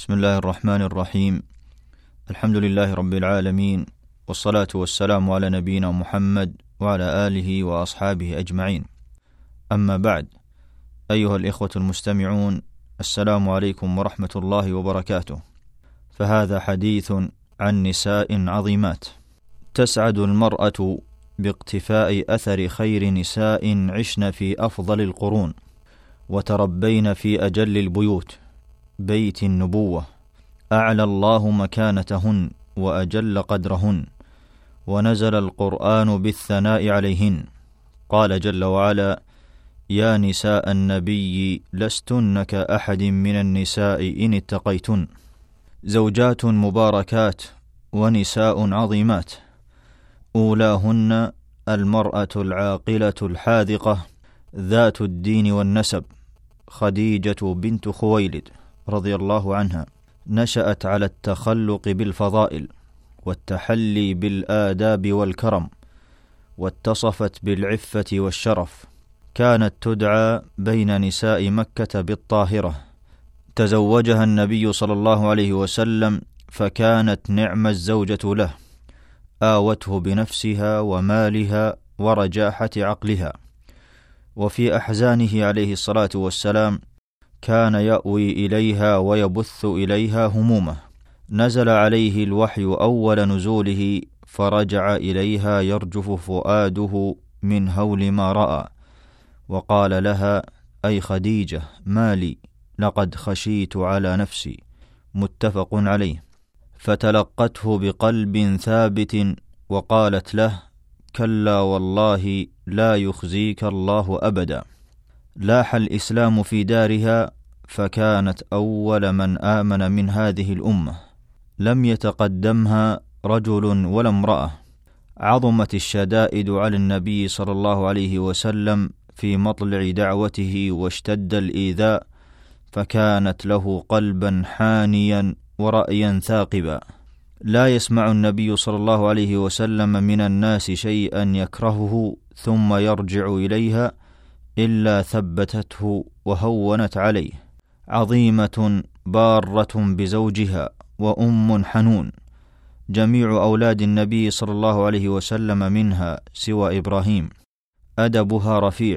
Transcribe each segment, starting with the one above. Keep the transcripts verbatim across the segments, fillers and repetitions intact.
بسم الله الرحمن الرحيم. الحمد لله رب العالمين، والصلاة والسلام على نبينا محمد وعلى آله وأصحابه أجمعين. أما بعد، أيها الإخوة المستمعون، السلام عليكم ورحمة الله وبركاته. فهذا حديث عن نساء عظيمات. تسعد المرأة باقتفاء أثر خير نساء عشن في أفضل القرون، وتربين في أجل البيوت، بيت النبوة، أعلى الله مكانتهن وأجل قدرهن، ونزل القرآن بالثناء عليهن. قال جل وعلا: يا نساء النبي لستن كأحد من النساء إن اتقيتن. زوجات مباركات ونساء عظيمات، أولاهن المرأة العاقلة الحاذقة ذات الدين والنسب، خديجة بنت خويلد رضي الله عنها. نشأت على التخلق بالفضائل والتحلي بالآداب والكرم، واتصفت بالعفة والشرف. كانت تدعى بين نساء مكة بالطاهرة. تزوجها النبي صلى الله عليه وسلم، فكانت نعم الزوجة له، آوته بنفسها ومالها ورجاحة عقلها. وفي أحزانه عليه الصلاة والسلام كان يأوي إليها ويبث إليها همومه. نزل عليه الوحي أول نزوله، فرجع إليها يرجف فؤاده من هول ما رأى، وقال لها: أي خديجة، ما لي؟ لقد خشيت على نفسي. متفق عليه. فتلقته بقلب ثابت وقالت له: كلا والله لا يخزيك الله أبدا. لاح الإسلام في دارها، فكانت أول من آمن من هذه الأمة، لم يتقدمها رجل ولا امرأة. عظمت الشدائد على النبي صلى الله عليه وسلم في مطلع دعوته، واشتد الإيذاء، فكانت له قلبا حانيا ورأيا ثاقبا. لا يسمع النبي صلى الله عليه وسلم من الناس شيئا يكرهه ثم يرجع إليها إلا ثبتته وهونت عليه. عظيمة بارة بزوجها وأم حنون. جميع أولاد النبي صلى الله عليه وسلم منها سوى إبراهيم. أدبها رفيع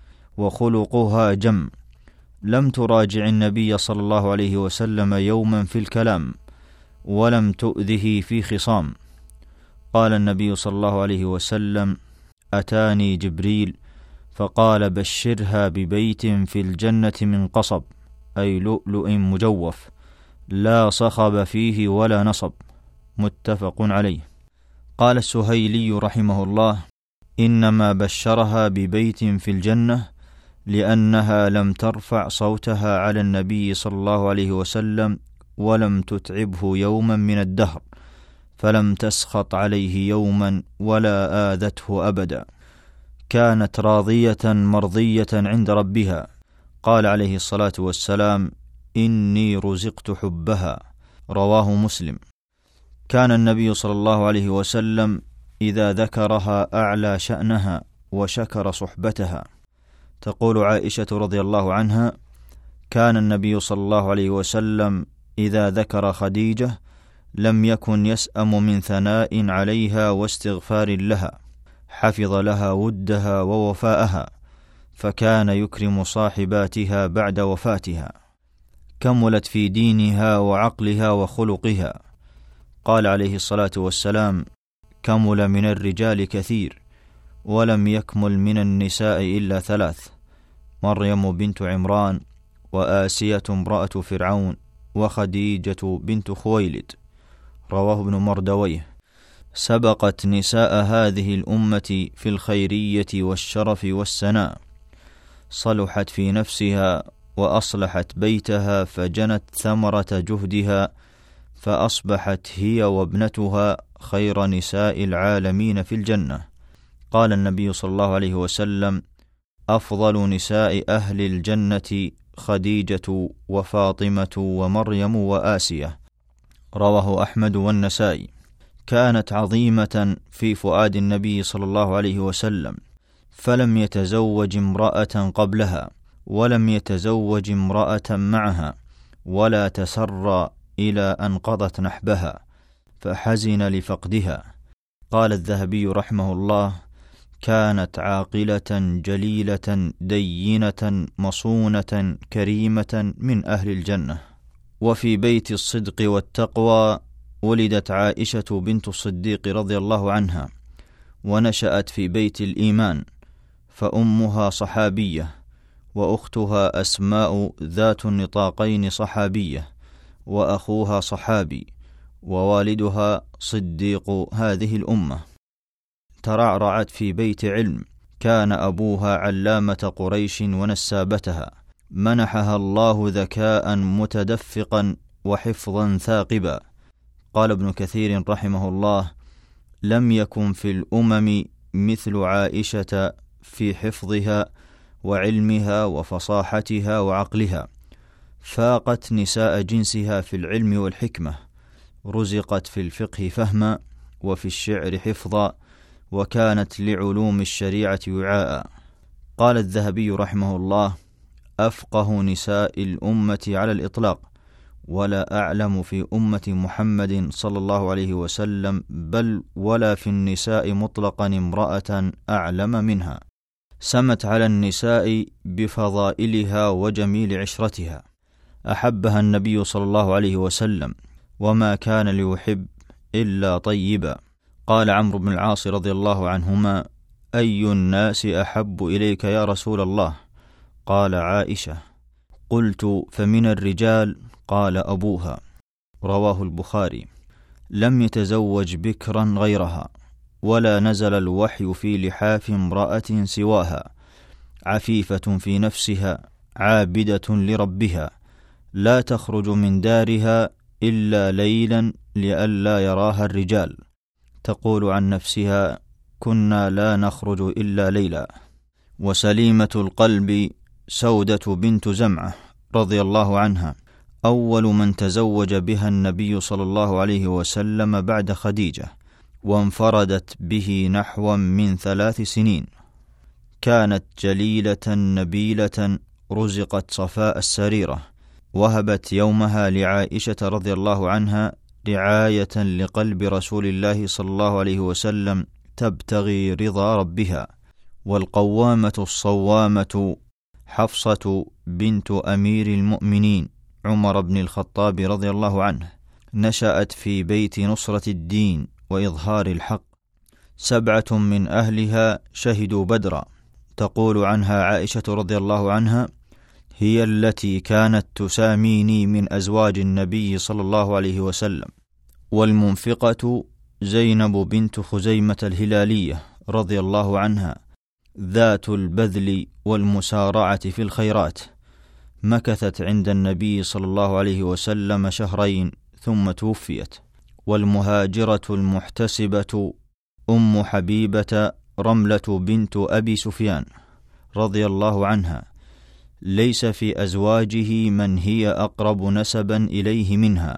وخلقها جم. لم تراجع النبي صلى الله عليه وسلم يوما في الكلام، ولم تؤذه في خصام. قال النبي صلى الله عليه وسلم: أتاني جبريل فقال: بشرها ببيت في الجنة من قصب، أي لؤلؤ مجوف، لا صخب فيه ولا نصب. متفق عليه. قال السهيلي رحمه الله: إنما بشرها ببيت في الجنة لأنها لم ترفع صوتها على النبي صلى الله عليه وسلم، ولم تتعبه يوما من الدهر، فلم تسخط عليه يوما ولا آذته أبدا. كانت راضية مرضية عند ربها. قال عليه الصلاة والسلام: إني رزقت حبها. رواه مسلم. كان النبي صلى الله عليه وسلم إذا ذكرها أعلى شأنها وشكر صحبتها. تقول عائشة رضي الله عنها: كان النبي صلى الله عليه وسلم إذا ذكر خديجة لم يكن يسأم من ثناء عليها واستغفار لها، حفظ لها ودها ووفاءها، فكان يكرم صاحباتها بعد وفاتها. كملت في دينها وعقلها وخلقها. قال عليه الصلاة والسلام: كمل من الرجال كثير، ولم يكمل من النساء إلا ثلاث: مريم بنت عمران، وآسية امرأة فرعون، وخديجة بنت خويلد. رواه ابن مردويه. سبقت نساء هذه الأمة في الخيرية والشرف والسناء. صلحت في نفسها وأصلحت بيتها، فجنت ثمرة جهدها، فأصبحت هي وابنتها خير نساء العالمين في الجنة. قال النبي صلى الله عليه وسلم: أفضل نساء أهل الجنة خديجة وفاطمة ومريم وآسية. رواه أحمد والنسائي. كانت عظيمة في فؤاد النبي صلى الله عليه وسلم، فلم يتزوج امرأة قبلها، ولم يتزوج امرأة معها، ولا تسرى إلى أن قضت نحبها فحزن لفقدها. قال الذهبي رحمه الله: كانت عاقلة جليلة دينة مصونة كريمة من أهل الجنة. وفي بيت الصدق والتقوى ولدت عائشة بنت الصديق رضي الله عنها، ونشأت في بيت الإيمان، فأمها صحابية، وأختها أسماء ذات النطاقين صحابية، وأخوها صحابي، ووالدها صديق هذه الأمة. ترعرعت في بيت علم، كان أبوها علامة قريش ونسابتها، منحها الله ذكاء متدفقا وحفظا ثاقبا. قال ابن كثير رحمه الله: لم يكن في الأمم مثل عائشة في حفظها وعلمها وفصاحتها وعقلها، فاقت نساء جنسها في العلم والحكمة، رزقت في الفقه فهما وفي الشعر حفظا، وكانت لعلوم الشريعة وعاء. قال الذهبي رحمه الله: أفقه نساء الأمة على الإطلاق، ولا أعلم في أمة محمد صلى الله عليه وسلم بل ولا في النساء مطلقا امرأة أعلم منها. سمت على النساء بفضائلها وجميل عشرتها، أحبها النبي صلى الله عليه وسلم، وما كان ليحب إلا طيبا. قال عمرو بن العاص رضي الله عنهما: أي الناس أحب إليك يا رسول الله؟ قال: عائشة. قلت: فمن الرجال؟ قال: أبوها. رواه البخاري. لم يتزوج بكرا غيرها، ولا نزل الوحي في لحاف امرأة سواها، عفيفة في نفسها، عابدة لربها، لا تخرج من دارها إلا ليلا لئلا يراها الرجال، تقول عن نفسها: كنا لا نخرج إلا ليلا. وسليمة القلب سودة بنت زمعة رضي الله عنها، أول من تزوج بها النبي صلى الله عليه وسلم بعد خديجة، وانفردت به نحو من ثلاث سنين. كانت جليلة نبيلة، رزقت صفاء السريرة، وهبت يومها لعائشة رضي الله عنها رعاية لقلب رسول الله صلى الله عليه وسلم تبتغي رضا ربها. والقوامة الصوامة حفصة بنت أمير المؤمنين عمر بن الخطاب رضي الله عنه، نشأت في بيت نصرة الدين وإظهار الحق. سبعة من أهلها شهدوا بدرا. تقول عنها عائشة رضي الله عنها: هي التي كانت تساميني من أزواج النبي صلى الله عليه وسلم. والمنفقة زينب بنت خزيمة الهلالية رضي الله عنها، ذات البذل والمسارعة في الخيرات، مكثت عند النبي صلى الله عليه وسلم شهرين ثم توفيت. والمهاجرة المحتسبة أم حبيبة رملة بنت أبي سفيان رضي الله عنها، ليس في أزواجه من هي أقرب نسبا إليه منها،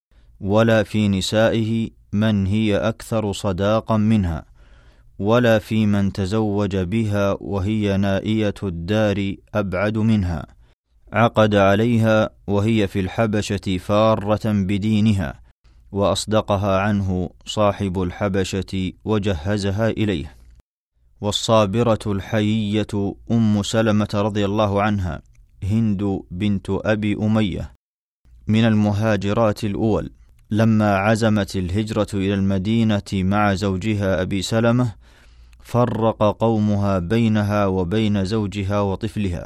ولا في نسائه من هي أكثر صداقا منها، ولا في من تزوج بها وهي نائية الدار أبعد منها. عقد عليها وهي في الحبشة فارة بدينها، وأصدقها عنه صاحب الحبشة وجهزها إليه. والصابرة الحيية أم سلمة رضي الله عنها، هند بنت أبي أمية، من المهاجرات الأول، لما عزمت الهجرة إلى المدينة مع زوجها أبي سلمة، فرق قومها بينها وبين زوجها وطفلها.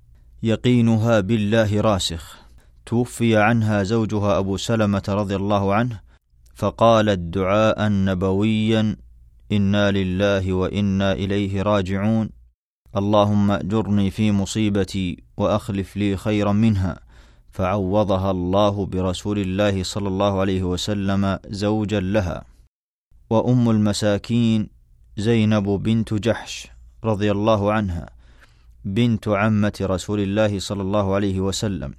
يقينها بالله راسخ. توفي عنها زوجها أبو سلمة رضي الله عنه، فقالت دعاء نبويا: إنا لله وإنا إليه راجعون، اللهم أجرني في مصيبتي وأخلف لي خيرا منها. فعوضها الله برسول الله صلى الله عليه وسلم زوجا لها. وأم المساكين زينب بنت جحش رضي الله عنها، بنت عمة رسول الله صلى الله عليه وسلم،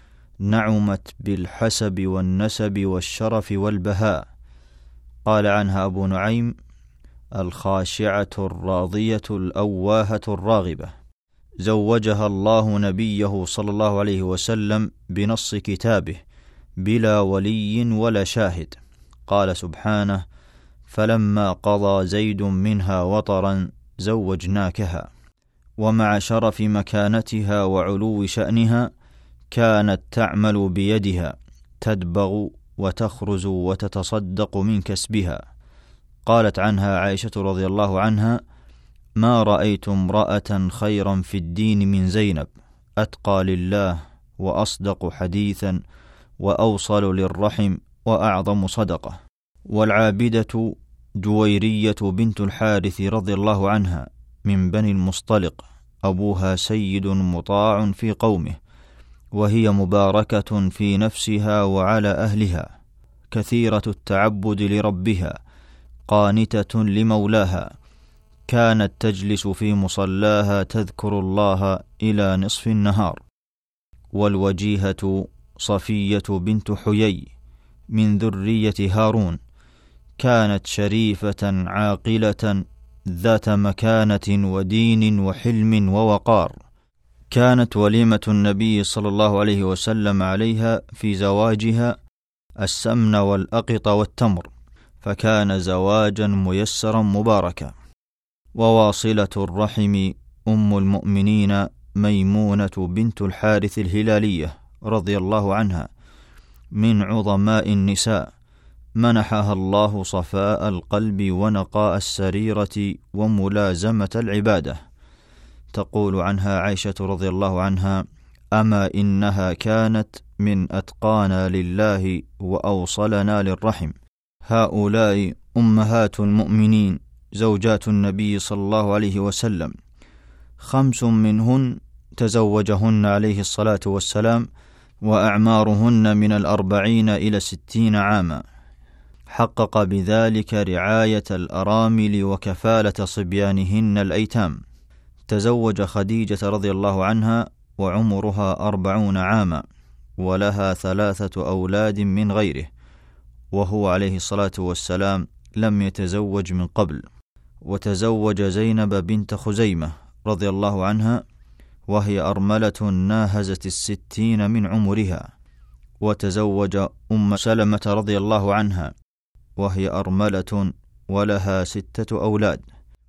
نعمت بالحسب والنسب والشرف والبهاء. قال عنها أبو نعيم: الخاشعة الراضية الأواهة الراغبة، زوجها الله نبيه صلى الله عليه وسلم بنص كتابه بلا ولي ولا شاهد. قال سبحانه: فلما قضى زيد منها وطرا زوجناكها. ومع شرف مكانتها وعلو شأنها كانت تعمل بيدها، تدبغ وتخرز وتتصدق من كسبها. قالت عنها عائشة رضي الله عنها: ما رأيت امرأة خيرا في الدين من زينب، أتقى لله وأصدق حديثا وأوصل للرحم وأعظم صدقة. والعابدة جويرية بنت الحارث رضي الله عنها من بني المصطلق، أبوها سيد مطاع في قومه، وهي مباركة في نفسها وعلى أهلها، كثيرة التعبد لربها، قانتة لمولاها، كانت تجلس في مصلاها تذكر الله إلى نصف النهار. والوجيهة صفية بنت حيي من ذرية هارون، كانت شريفة عاقلة ذات مكانة ودين وحلم ووقار. كانت وليمة النبي صلى الله عليه وسلم عليها في زواجها السمن والأقط والتمر، فكان زواجا ميسرا مباركا. وواصلة الرحم أم المؤمنين ميمونة بنت الحارث الهلالية رضي الله عنها من عظماء النساء، منحها الله صفاء القلب ونقاء السريرة وملازمة العبادة. تقول عنها عائشة رضي الله عنها: أما إنها كانت من أتقانا لله وأوصلنا للرحم. هؤلاء أمهات المؤمنين زوجات النبي صلى الله عليه وسلم، خمس منهن تزوجهن عليه الصلاة والسلام وأعمارهن من الأربعين إلى ستين عاما، حقق بذلك رعاية الأرامل وكفالة صبيانهن الأيتام. تزوج خديجة رضي الله عنها وعمرها أربعون عاما، ولها ثلاثة أولاد من غيره، وهو عليه الصلاة والسلام لم يتزوج من قبل. وتزوج زينب بنت خزيمة رضي الله عنها وهي أرملة ناهزت الستين من عمرها. وتزوج أم سلمة رضي الله عنها وهي أرملة ولها ستة أولاد.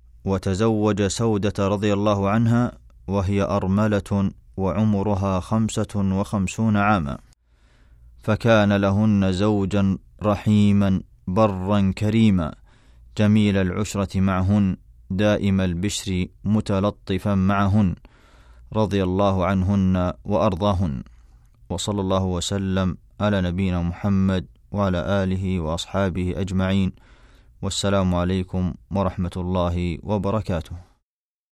وتزوج سودة رضي الله عنها وهي أرملة وعمرها خمسة وخمسون عاما، فكان لهن زوجا رحيما برا كريما جميل العشرة معهن، دائم البشر متلطفا معهن، رضي الله عنهن وأرضاهن. وصلى الله وسلم على نبينا محمد وعلى آله وأصحابه أجمعين، والسلام عليكم ورحمة الله وبركاته.